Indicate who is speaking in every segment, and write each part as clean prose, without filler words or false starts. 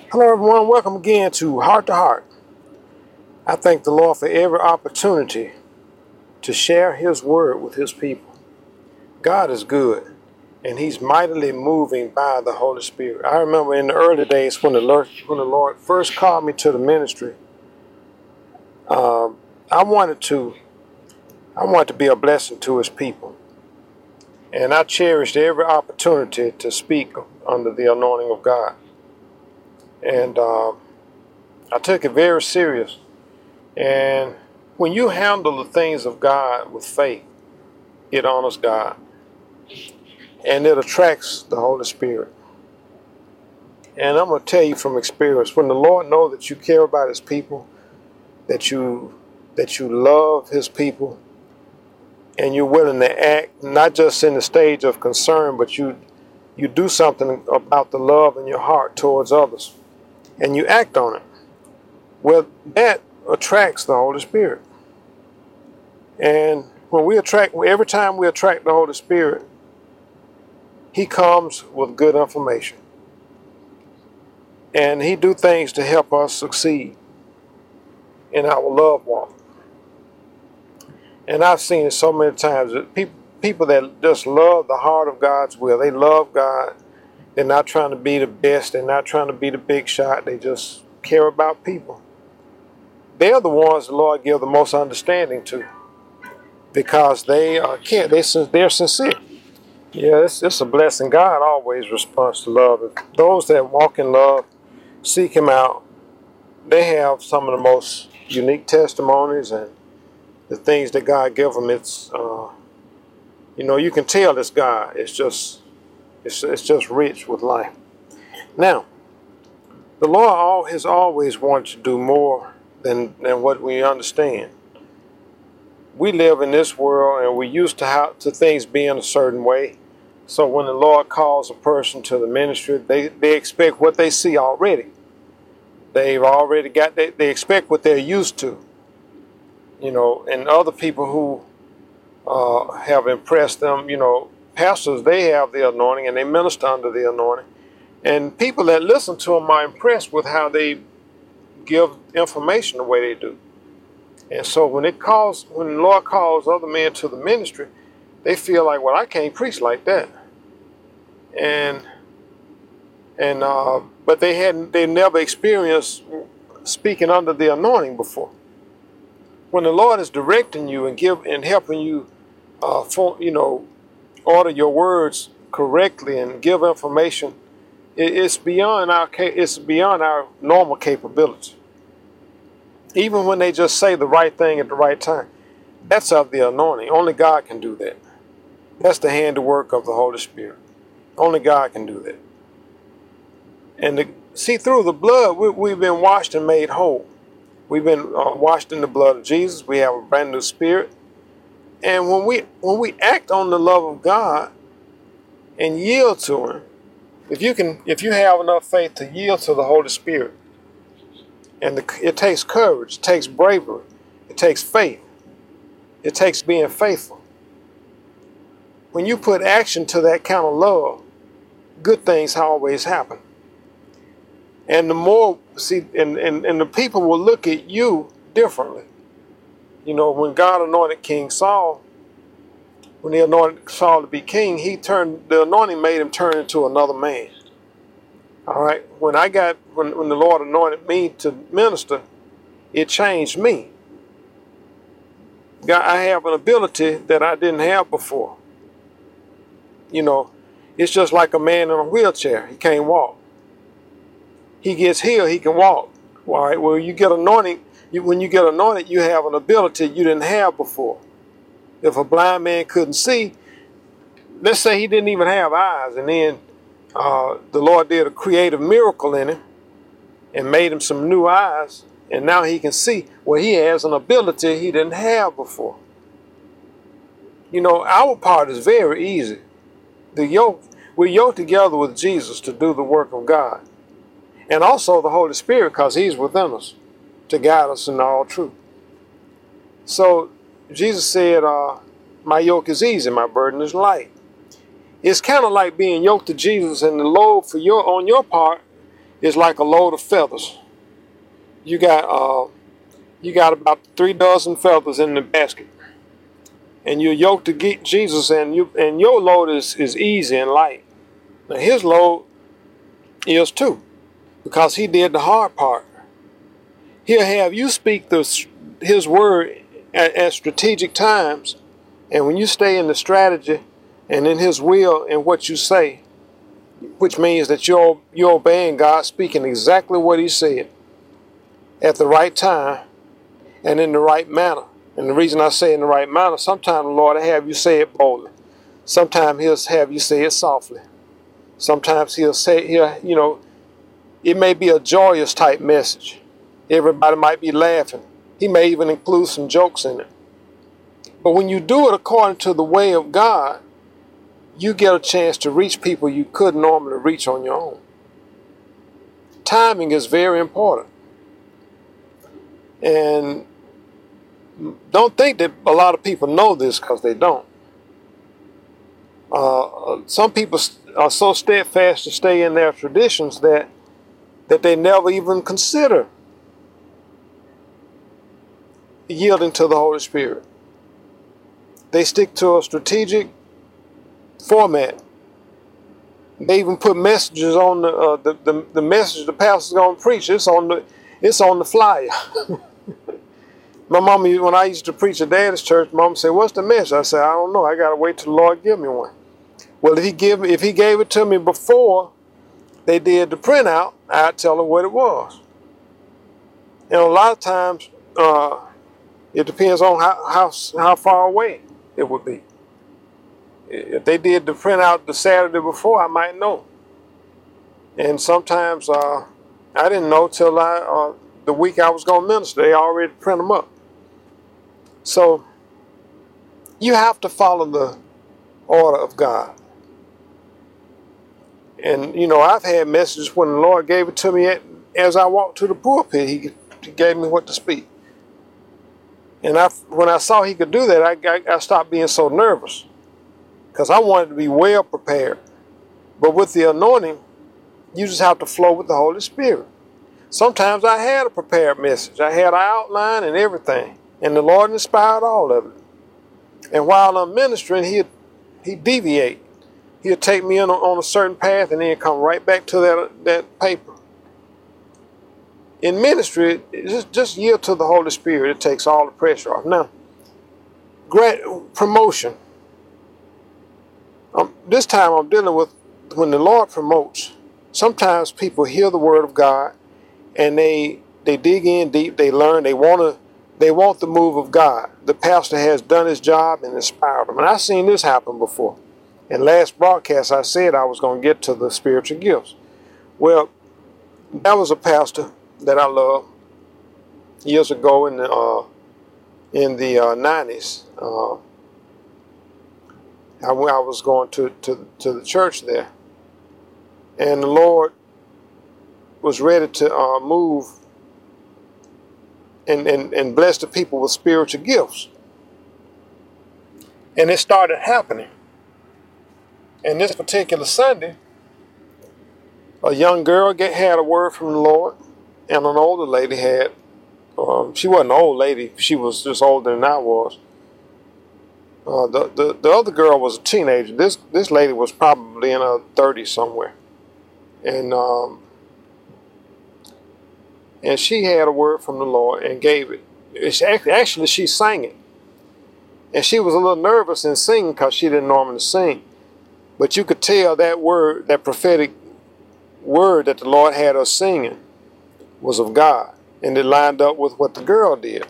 Speaker 1: Hello, everyone. Welcome again to Heart to Heart. I thank the Lord for every opportunity to share His word with His people. God is good, and He's mightily moving by the Holy Spirit. I remember in the early days when the Lord first called me to the ministry, I wanted to be a blessing to His people, and I cherished every opportunity to speak under the anointing of God, and I took it very serious. And when you handle the things of God with faith, it honors God and it attracts the Holy Spirit. And I'm going to tell you from experience, when the Lord knows that you care about His people, that you love His people, and you're willing to act, not just in the stage of concern, but you do something about the love in your heart towards others, and you act on it, well, that attracts the Holy Spirit. And every time we attract the Holy Spirit, He comes with good information. And He do things to help us succeed in our love walk. And I've seen it so many times that people that just love the heart of God's will, they love God. They're not trying to be the best. They're not trying to be the big shot. They just care about people. They're the ones the Lord gives the most understanding to, because they're sincere. Yeah, it's a blessing. God always responds to love. Those that walk in love, seek Him out, they have some of the most unique testimonies, and the things that God gives them, it's you can tell it's God. It's just rich with life. Now, the Lord has always wanted to do more than what we understand. We live in this world, and we're used to things being a certain way. So when the Lord calls a person to the ministry, they expect what they see already. They've already got they expect what they're used to. And other people who have impressed them, pastors, they have the anointing and they minister under the anointing. And people that listen to them are impressed with how they give information the way they do. And so when the Lord calls other men to the ministry, they feel like, well, I can't preach like that. But they never experienced speaking under the anointing before. When the Lord is directing you and helping you, order your words correctly and give information, it's beyond our normal capability. Even when they just say the right thing at the right time, that's of the anointing. Only God can do that. That's the handiwork of the Holy Spirit. Only God can do that. And through the blood, we've been washed and made whole. We've been washed in the blood of Jesus. We have a brand new spirit. And when we act on the love of God and yield to Him, if you have enough faith to yield to the Holy Spirit, and it takes courage, it takes bravery, it takes faith, it takes being faithful. When you put action to that kind of love, good things always happen. And the more, and the people will look at you differently. When God anointed King Saul, when He anointed Saul to be king, the anointing made him turn into another man. All right. When the Lord anointed me to minister, it changed me. I have an ability that I didn't have before. It's just like a man in a wheelchair. He can't walk. He gets healed, he can walk. All right. Well, you get anointing. When you get anointed, you have an ability you didn't have before. If a blind man couldn't see, let's say he didn't even have eyes, and then the Lord did a creative miracle in him and made him some new eyes, and now he can see. Well, he has an ability he didn't have before. Our part is very easy. We're yoked together with Jesus to do the work of God. And also the Holy Spirit, because He's within us to guide us in all truth. So Jesus said, my yoke is easy, my burden is light. It's kind of like being yoked to Jesus, and the load on your part is like a load of feathers. You got about 3 dozen feathers in the basket, and you're yoked to get Jesus, and your load is easy and light. Now his load is too, because he did the hard part. He'll have you speak his word at strategic times, and when you stay in the strategy and in his will and what you say, which means that you're obeying God, speaking exactly what he said at the right time and in the right manner. And the reason I say in the right manner, sometimes the Lord will have you say it boldly. Sometimes he'll have you say it softly. Sometimes he'll it may be a joyous type message. Everybody might be laughing. He may even include some jokes in it. But when you do it according to the way of God, you get a chance to reach people you couldn't normally reach on your own. Timing is very important. And don't think that a lot of people know this, because they don't. Some people are so steadfast to stay in their traditions that they never even consider yielding to the Holy Spirit. They stick to a strategic format. They even put messages on the message the pastor's going to preach. It's on the flyer. My mama, when I used to preach at Daddy's church, Mama said, "What's the message?" I said, "I don't know. I got to wait till the Lord give me one." Well, if he gave it to me before they did the printout, I'd tell her what it was. And a lot of times, it depends on how far away it would be. If they did the printout the Saturday before, I might know. And sometimes I didn't know till the week I was going to minister. They already print them up. So you have to follow the order of God. And, I've had messages when the Lord gave it to me as I walked to the pulpit. He gave me what to speak. And when I saw he could do that, I stopped being so nervous, because I wanted to be well prepared. But with the anointing, you just have to flow with the Holy Spirit. Sometimes I had a prepared message. I had an outline and everything. And the Lord inspired all of it. And while I'm ministering, he'd deviate. He'll take me on a certain path and then come right back to that paper. In ministry, just yield to the Holy Spirit. It takes all the pressure off. Now, great promotion. This time I'm dealing with when the Lord promotes. Sometimes people hear the word of God and they dig in deep. They learn. They want the move of God. The pastor has done his job and inspired them. And I've seen this happen before. In last broadcast, I said I was going to get to the spiritual gifts. Well, that was a pastor that I loved years ago in the 90s. I was going to the church there, and the Lord was ready to move and bless the people with spiritual gifts. And it started happening. And this particular Sunday, a young girl had a word from the Lord, and an older lady had. She wasn't an old lady; she was just older than I was. The other girl was a teenager. This lady was probably in her 30s somewhere, and she had a word from the Lord and gave it. Actually, she sang it, and she was a little nervous in singing because she didn't normally sing. But you could tell that word, that prophetic word that the Lord had her singing, was of God, and it lined up with what the girl did.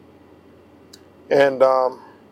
Speaker 1: And the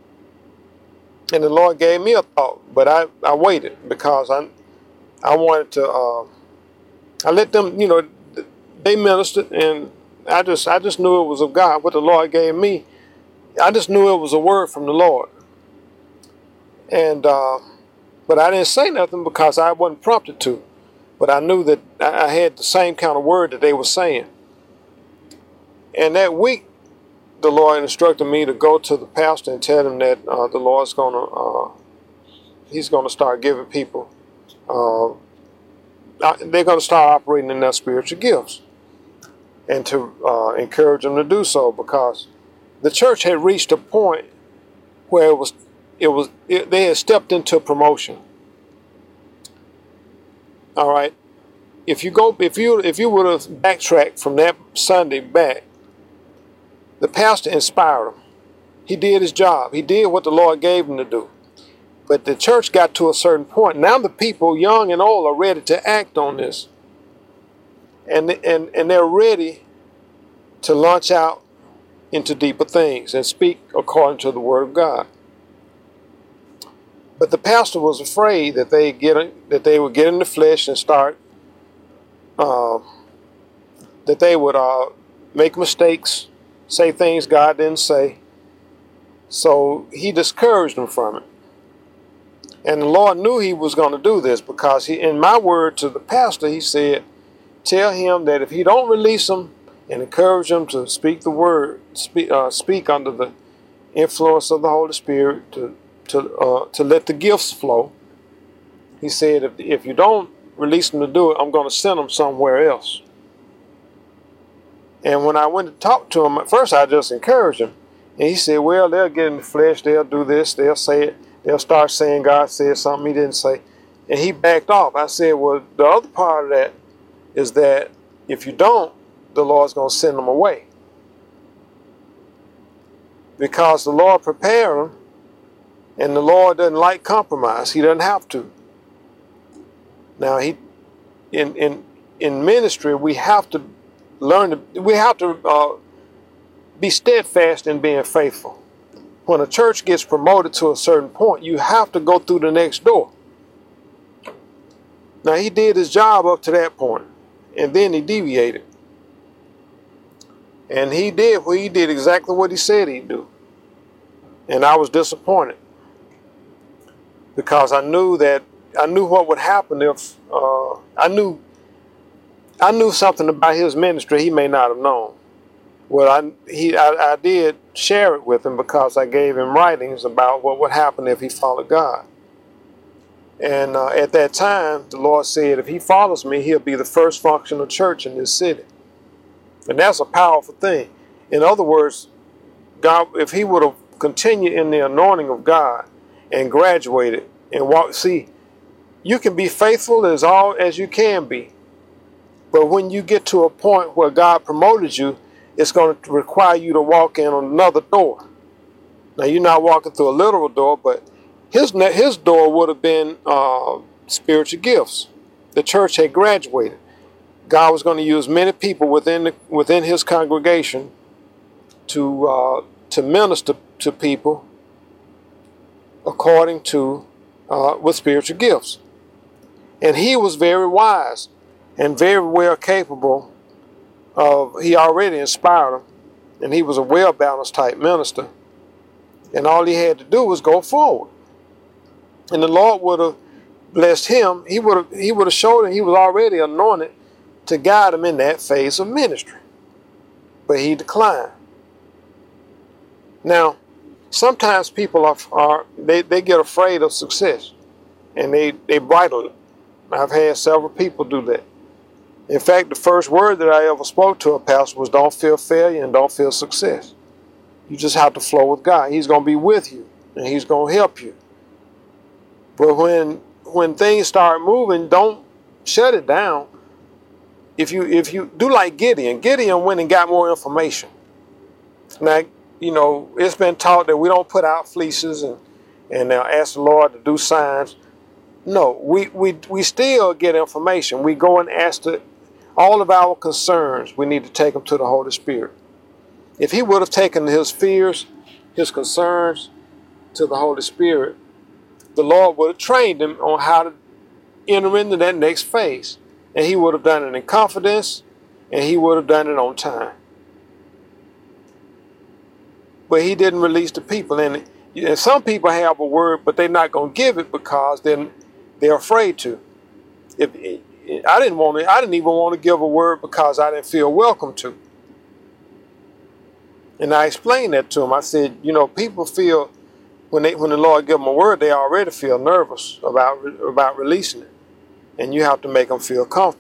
Speaker 1: Lord gave me a thought, but I waited because I wanted to. I let them, they ministered, and I just knew it was of God. What the Lord gave me, I just knew it was a word from the Lord. And but I didn't say nothing because I wasn't prompted to. But I knew that I had the same kind of word that they were saying. And that week, the Lord instructed me to go to the pastor and tell him that the Lord's he's going to start giving people start operating in their spiritual gifts, and to encourage them to do so, because the church had reached a point where they had stepped into promotion. All right. If you would have backtracked from that Sunday back, the pastor inspired him. He did his job. He did what the Lord gave him to do. But the church got to a certain point. Now the people, young and old, are ready to act on this. And they're ready to launch out into deeper things and speak according to the Word of God. But the pastor was afraid that they would get in the flesh and start, that they would make mistakes, say things God didn't say. So he discouraged them from it. And the Lord knew he was going to do this, because in my word to the pastor, he said, tell him that if he don't release them and encourage them to speak the word, speak under the influence of the Holy Spirit, to let the gifts flow. He said, if you don't release them to do it, I'm going to send them somewhere else. And when I went to talk to him, at first I just encouraged him. And he said, well, they'll get in the flesh, they'll do this, they'll say it, they'll start saying God said something he didn't say. And he backed off. I said, well, the other part of that is that if you don't, the Lord's going to send them away. Because the Lord prepared them, and the Lord doesn't like compromise. He doesn't have to. Now, in ministry, we have to be steadfast in being faithful. When a church gets promoted to a certain point, you have to go through the next door. Now, he did his job up to that point, and then he deviated. And he did exactly what he said he'd do. And I was disappointed, because I knew what would happen if I knew something about his ministry he may not have known. Well, I did share it with him, because I gave him writings about what would happen if he followed God. And at that time, the Lord said, if he follows me, he'll be the first functional church in this city. And that's a powerful thing. In other words, God, if he would have continued in the anointing of God and graduated and walked, see, you can be faithful as you can be. But when you get to a point where God promoted you, it's going to require you to walk in another door. Now, you're not walking through a literal door, but his door would have been spiritual gifts. The church had graduated. God was going to use many people within his congregation to minister to people according to with spiritual gifts. And he was very wise and very well capable of, he already inspired them, and he was a well-balanced type minister. And all he had to do was go forward. And the Lord would have blessed him. He would have showed him he was already anointed to guide him in that phase of ministry. But he declined. Now, sometimes people they get afraid of success, and they bridle it. I've had several people do that. In fact, the first word that I ever spoke to a pastor was, don't fear failure and don't fear success. You just have to flow with God. He's going to be with you, and he's going to help you. But when things start moving, don't shut it down. If you do like Gideon went and got more information. Now, it's been taught that we don't put out fleeces and ask the Lord to do signs. No, we still get information. We go and ask all of our concerns. We need to take them to the Holy Spirit. If he would have taken his fears, his concerns to the Holy Spirit, the Lord would have trained him on how to enter into that next phase. And he would have done it in confidence, and he would have done it on time. But he didn't release the people. And some people have a word, but they're not going to give it because they're afraid to. I didn't even want to give a word because I didn't feel welcome to. And I explained that to him. I said, people feel when the Lord give them a word, they already feel nervous about releasing it. and you have to make them feel comfortable.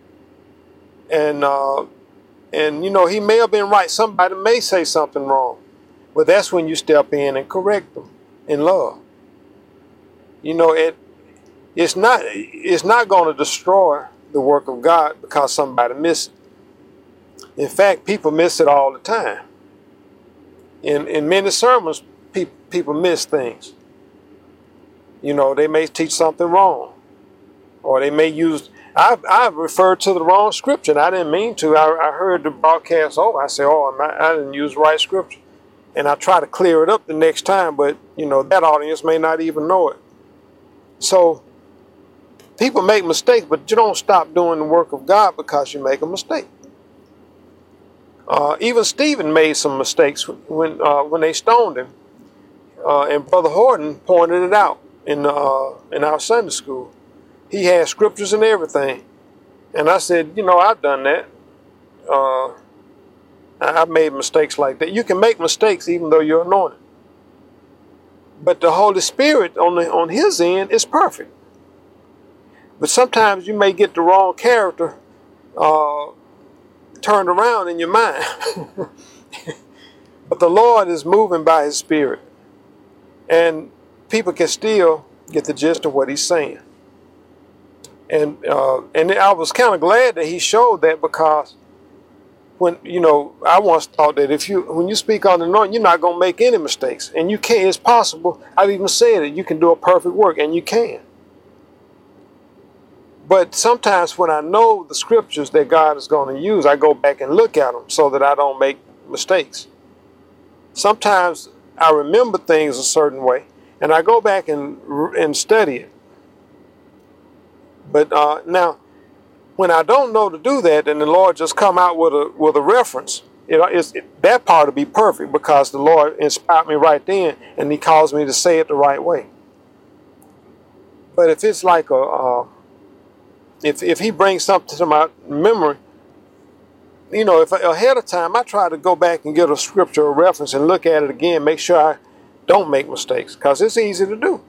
Speaker 1: And you know, he may have been right. Somebody may say something wrong, but that's when you step in and correct them in love. You know, it's not going to destroy the work of God because somebody missed it. In fact, people miss it all the time. In many sermons, people miss things. You know, they may teach something wrong, or they may use. I've referred to the wrong scripture, and I didn't mean to. I heard the broadcast over. I said, I didn't use the right scripture. And I try to clear it up the next time, but, you know, that audience may not even know it. So, people make mistakes, but you don't stop doing the work of God because you make a mistake. Even Stephen made some mistakes when they stoned him. And Brother Horton pointed it out in our Sunday school. He had scriptures and everything. And I said, you know, I've done that. I've made mistakes like that. You can make mistakes even though you're anointed. But the Holy Spirit on his end is perfect. But sometimes you may get the wrong character turned around in your mind. But the Lord is moving by his Spirit. And people can still get the gist of what he's saying. And I was kind of glad that he showed that, because when, you know, I once thought that when you speak on the anointing, you're not going to make any mistakes. And you can't. It's possible. I've even said it. You can do a perfect work, and you can. But sometimes when I know the scriptures that God is going to use, I go back and look at them so that I don't make mistakes. Sometimes I remember things a certain way, and I go back and study it. But now, when I don't know to do that, and the Lord just come out with a reference, that part will be perfect because the Lord inspired me right then, and he caused me to say it the right way. But if it's like if he brings something to my memory, you know, if ahead of time I try to go back and get a scripture or reference and look at it again, make sure I don't make mistakes, because it's easy to do.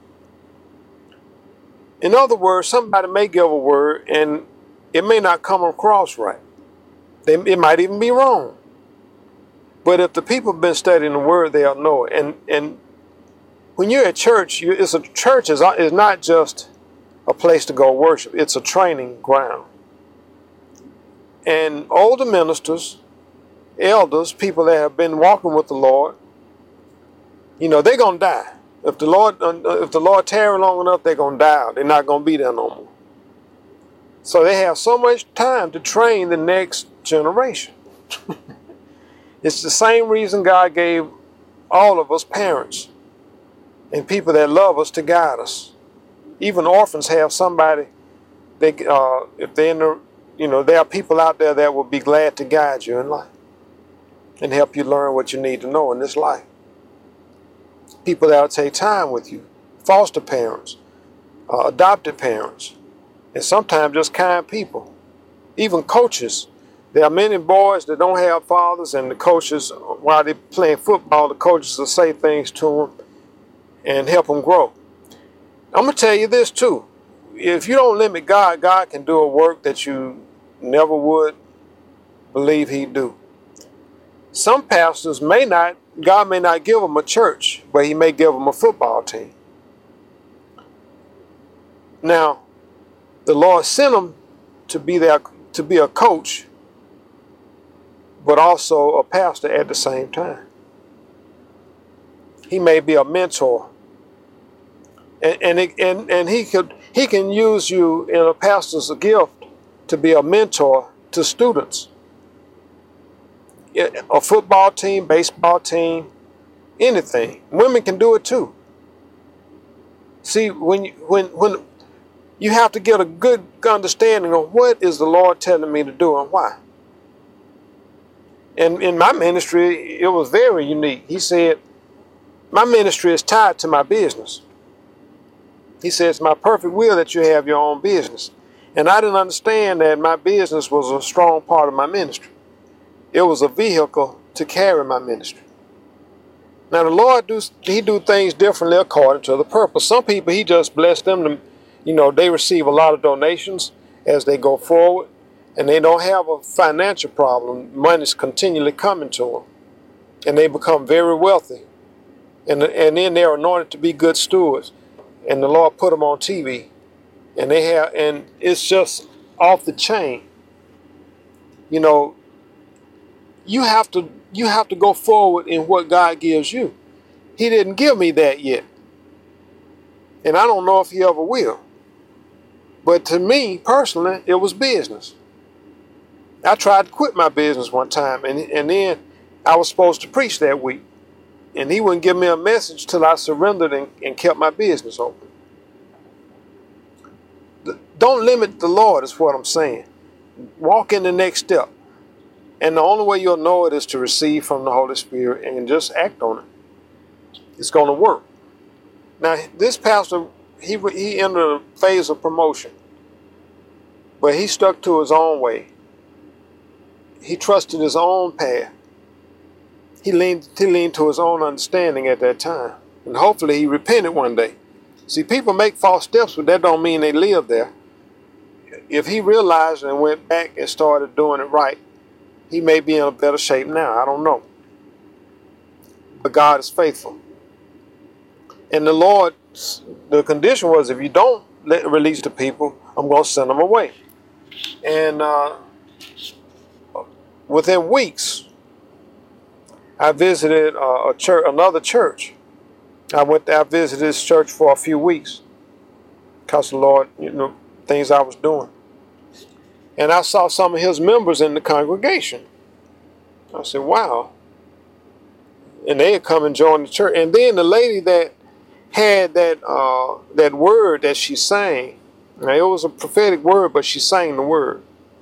Speaker 1: In other words, somebody may give a word and it may not come across right. It might even be wrong. But if the people have been studying the word, they'll know it. And when you're at church, church is not just a place to go worship. It's a training ground. And older ministers, elders, people that have been walking with the Lord, you know, they're going to die. If the Lord tarry long enough, they're going to die. They're not going to be there no more. So they have so much time to train the next generation. It's the same reason God gave all of us parents and people that love us to guide us. Even orphans have somebody. If they're in the, you know, there are people out there that will be glad to guide you in life and help you learn what you need to know in this life. People that will take time with you, foster parents, adopted parents, and sometimes just kind people, even coaches. There are many boys that don't have fathers, and the coaches, while they're playing football, the coaches will say things to them and help them grow. I'm going to tell you this too. If you don't limit God, God can do a work that you never would believe he'd do. Some pastors God may not give them a church, but he may give them a football team. Now, the Lord sent them to be a coach, but also a pastor at the same time. He may be a mentor. And he can use you in a pastor's gift to be a mentor to students. A football team, baseball team, anything. Women can do it too. See, when you have to get a good understanding of what is the Lord telling me to do and why. And in my ministry, it was very unique. He said, my ministry is tied to my business. He said, it's my perfect will that you have your own business. And I didn't understand that my business was a strong part of my ministry. It was a vehicle to carry my ministry. Now the Lord, he do things differently according to the purpose. Some people, he just blessed them to, You know, they receive a lot of donations as they go forward, and they don't have a financial problem. Money's continually coming to them, and they become very wealthy. And then they're anointed to be good stewards, and the Lord put them on TV, and it's just off the chain. You know, you have to go forward in what God gives you. He didn't give me that yet, and I don't know if He ever will. But to me personally, it was business. I tried to quit my business one time, and then I was supposed to preach that week, and He wouldn't give me a message till I surrendered and kept my business open. Don't limit the Lord, is what I'm saying. Walk in the next step. And the only way you'll know it is to receive from the Holy Spirit and just act on it. It's going to work. Now, this pastor, he entered a phase of promotion, but he stuck to his own way. He trusted his own path. He leaned to his own understanding at that time. And hopefully he repented one day. See, people make false steps, but that don't mean they live there. If he realized and went back and started doing it right, he may be in a better shape now. I don't know. But God is faithful. And the Lord, the condition was, if you don't release the people, I'm going to send them away. And within weeks, I visited another church. I visited this church for a few weeks because the Lord, things I was doing. And I saw some of His members in the congregation. I said, wow. And they had come and joined the church. And then the lady that had that word that she sang, now it was a prophetic word, but she sang the word.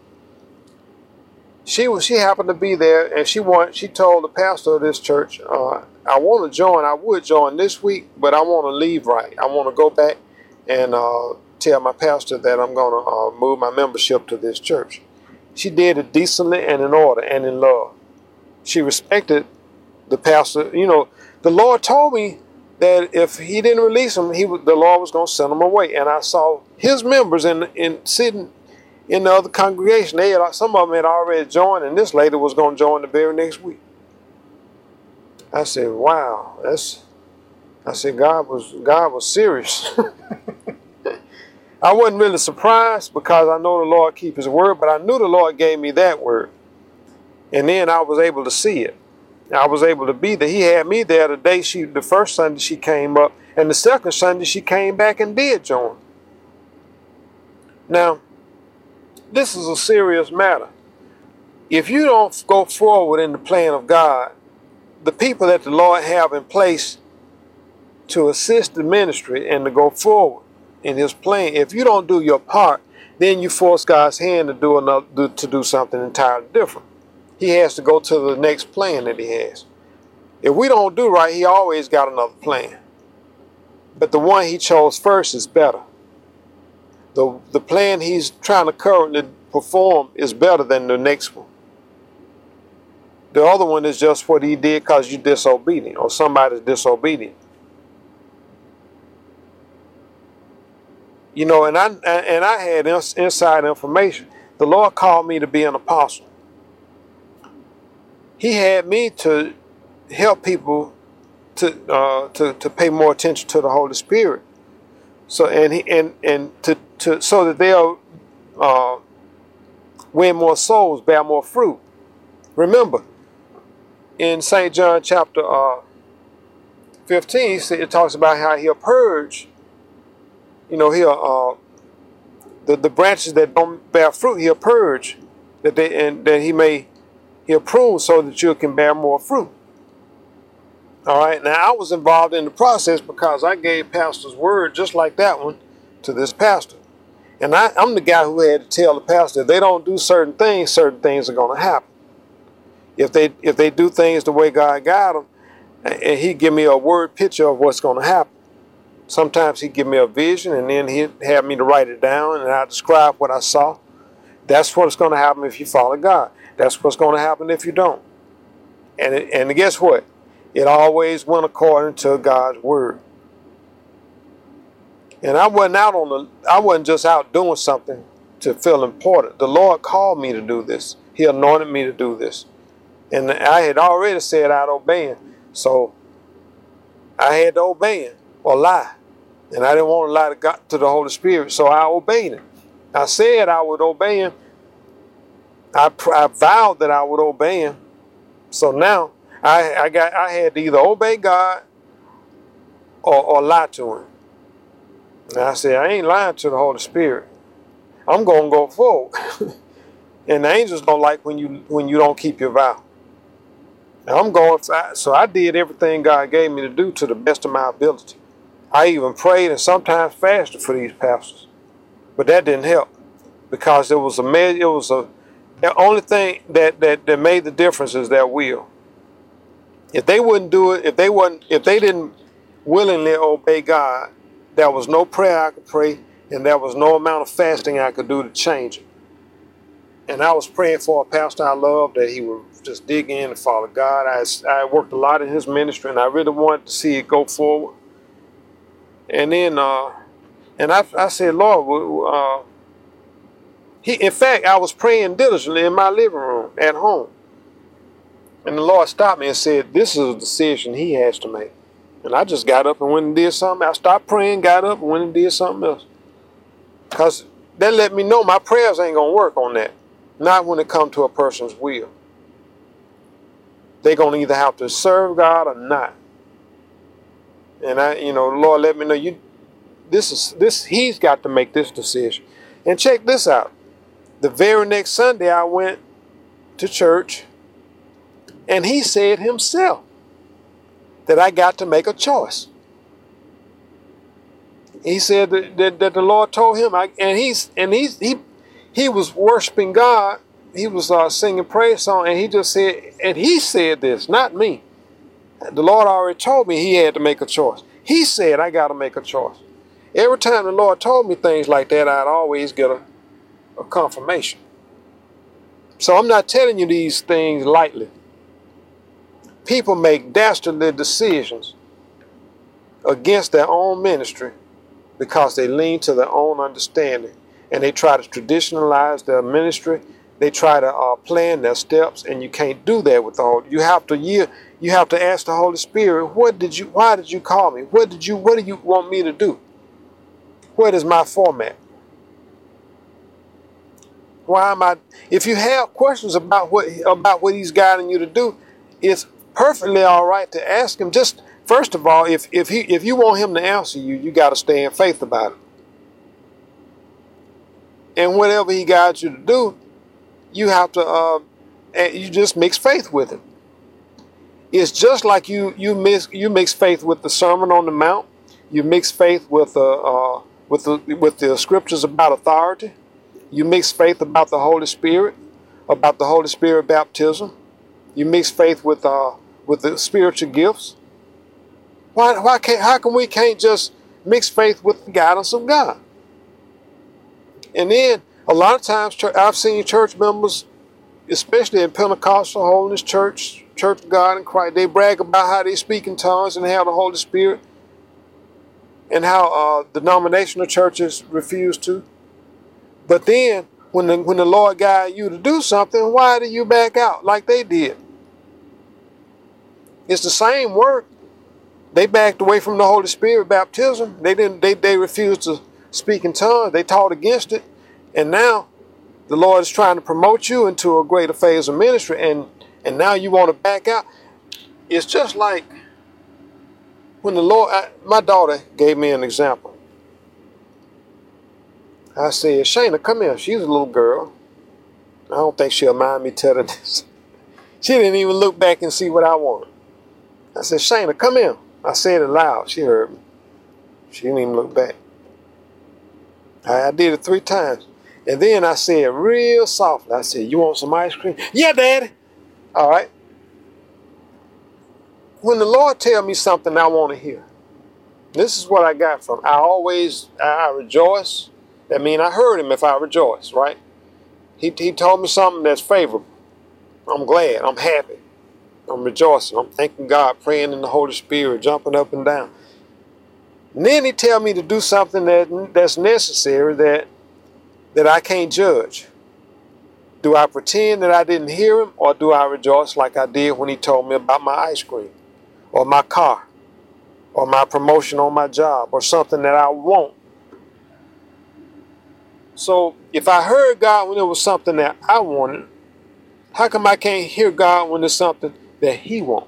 Speaker 1: She happened to be there, and she told the pastor of this church, I want to join. I would join this week, but I want to leave right. I want to go back and tell my pastor that I'm going to move my membership to this church. She did it decently and in order and in love. She respected the pastor. The Lord told me that if He didn't release him, the Lord was going to send him away. And I saw His members sitting in the other congregation. Some of them had already joined, and this lady was going to join the very next week. I said, wow, God was serious. I wasn't really surprised because I know the Lord keep His word, but I knew the Lord gave me that word. And then I was able to see it. I was able to be there. He had me there the first Sunday she came up, and the second Sunday she came back and did join. Now, this is a serious matter. If you don't go forward in the plan of God, the people that the Lord have in place to assist the ministry and to go forward in His plan, if you don't do your part, then you force God's hand to do something entirely different. He has to go to the next plan that He has. If we don't do right, He always got another plan. But the one He chose first is better. The plan He's trying to currently perform is better than the next one. The other one is just what He did because you're disobedient or somebody's disobedient. And I had inside information. The Lord called me to be an apostle. He had me to help people to pay more attention to the Holy Spirit. So so that they'll win more souls, bear more fruit. Remember, in St. John chapter 15, it talks about how He'll purge. He'll the branches that don't bear fruit, He'll purge, He'll prune so that you can bear more fruit. All right. Now, I was involved in the process because I gave pastor's word just like that one to this pastor. And I'm the guy who had to tell the pastor, if they don't do certain things are going to happen. If they do things the way God got them, and He'd give me a word picture of what's going to happen. Sometimes He'd give me a vision, and then He'd have me to write it down, and I'd describe what I saw. That's what's going to happen if you follow God. That's what's going to happen if you don't. And guess what? It always went according to God's word. And I wasn't just out doing something to feel important. The Lord called me to do this. He anointed me to do this. And I had already said I'd obey him. So I had to obey him or lie. And I didn't want to lie to God, to the Holy Spirit, so I obeyed him. I said I would obey him. I vowed that I would obey him. So now I had to either obey God or lie to him. And I said, I ain't lying to the Holy Spirit. I'm going to go forward. And the angels don't like when you don't keep your vow. So I did everything God gave me to do to the best of my ability. I even prayed and sometimes fasted for these pastors. But that didn't help, because the only thing that made the difference is their will. If they wouldn't do it, if they didn't willingly obey God, there was no prayer I could pray, and there was no amount of fasting I could do to change it. And I was praying for a pastor I loved, that he would just dig in and follow God. I worked a lot in his ministry, and I really wanted to see it go forward. And then, I said, Lord, in fact, I was praying diligently in my living room at home. And the Lord stopped me and said, this is a decision he has to make. And I just got up and went and did something. I stopped praying, got up and went and did something else. Because that let me know my prayers ain't going to work on that. Not when it comes to a person's will. They're going to either have to serve God or not. And the Lord let me know he's got to make this decision. And check this out. The very next Sunday I went to church, and he said himself that I got to make a choice. He said that the Lord told him, he was worshiping God. He was singing praise song, and he said this, not me. The Lord already told me he had to make a choice. He said I got to make a choice. Every time the Lord told me things like that, I'd always get a confirmation. So I'm not telling you these things lightly. People make dastardly decisions against their own ministry because they lean to their own understanding, and they try to traditionalize their ministry. They try to plan their steps, and you can't do that with the Holy. You have to ask the Holy Spirit, why did you call me? What do you want me to do? What is my format? Why am I? If you have questions about what he's guiding you to do, it's perfectly all right to ask him. Just first of all, if you want him to answer you, you got to stay in faith about it. And whatever he guides you to do, you have to you just mix faith with it. It's just like you mix faith with the Sermon on the Mount. You mix faith with the scriptures about authority. You mix faith about the Holy Spirit baptism. You mix faith with the spiritual gifts. How come we can't just mix faith with the guidance of God? And then a lot of times I've seen church members, especially in Pentecostal Holiness Church of God in Christ, they brag about how they speak in tongues and have the Holy Spirit, and how denominational churches refuse to. But then when the Lord guides you to do something, why do you back out like they did? It's the same work. They backed away from the Holy Spirit baptism. They refused to speak in tongues. They taught against it. And now the Lord is trying to promote you into a greater phase of ministry, and now you want to back out. It's just like when the Lord, my daughter gave me an example. I said, Shayna, come here. She's a little girl. I don't think she'll mind me telling this. She didn't even look back and see what I wanted. I said, Shayna, come here. I said it loud. She heard me. She didn't even look back. I did it 3 times. And then I said real softly, I said, you want some ice cream? Yeah, Daddy. All right. When the Lord tells me something I want to hear, this is what I got from. I rejoice. That means I heard him if I rejoice, right? He told me something that's favorable. I'm glad. I'm happy. I'm rejoicing. I'm thanking God, praying in the Holy Spirit, jumping up and down. And then he tell me to do something that's necessary that I can't judge. Do I pretend that I didn't hear him, or do I rejoice like I did when he told me about my ice cream, or my car, or my promotion on my job, or something that I want? So if I heard God when it was something that I wanted, how come I can't hear God when it's something that he wants?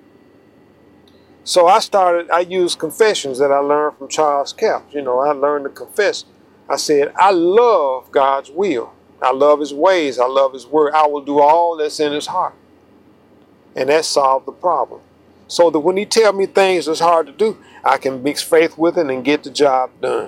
Speaker 1: So I used confessions that I learned from Charles Capps. You know, I learned to confess. I said, I love God's will. I love his ways. I love his word. I will do all that's in his heart. And that solved the problem. So that when he tells me things that's hard to do, I can mix faith with it and get the job done.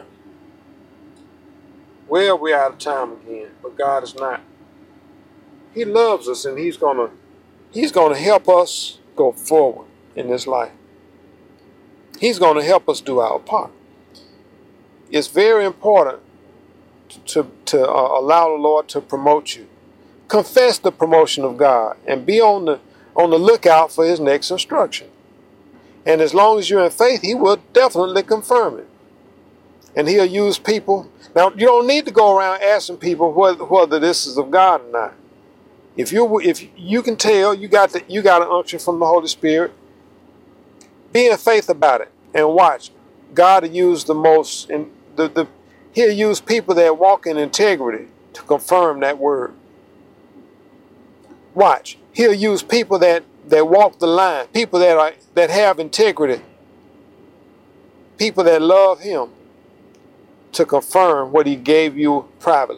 Speaker 1: Well, we're out of time again, but God is not. He loves us, and he's gonna help us go forward in this life. He's going to help us do our part. It's very important to allow the Lord to promote you. Confess the promotion of God and be on the lookout for his next instruction. And as long as you're in faith, he will definitely confirm it. And he'll use people. Now, you don't need to go around asking people whether this is of God or not. If you can tell you got an unction from the Holy Spirit, be in faith about it and watch. God will use he'll use people that walk in integrity to confirm that word. Watch. He'll use people that walk the line, people that have integrity, people that love him to confirm what he gave you privately.